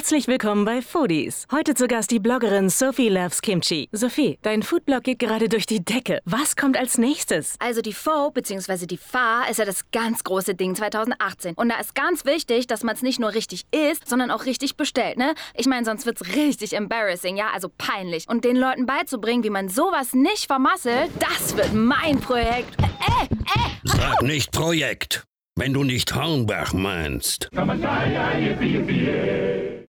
Herzlich willkommen bei Foodies. Heute zu Gast die Bloggerin Sophie Loves Kimchi. Sophie, dein Foodblog geht gerade durch die Decke. Was kommt als nächstes? Also die Pho bzw. die Pho ist ja das ganz große Ding 2018. Und da ist ganz wichtig, dass man es nicht nur richtig isst, sondern auch richtig bestellt, ne? Ich meine, sonst wird's richtig embarrassing, ja? Also peinlich. Und den Leuten beizubringen, wie man sowas nicht vermasselt, das wird mein Projekt. Sag nicht Projekt, wenn du nicht Hornbach meinst.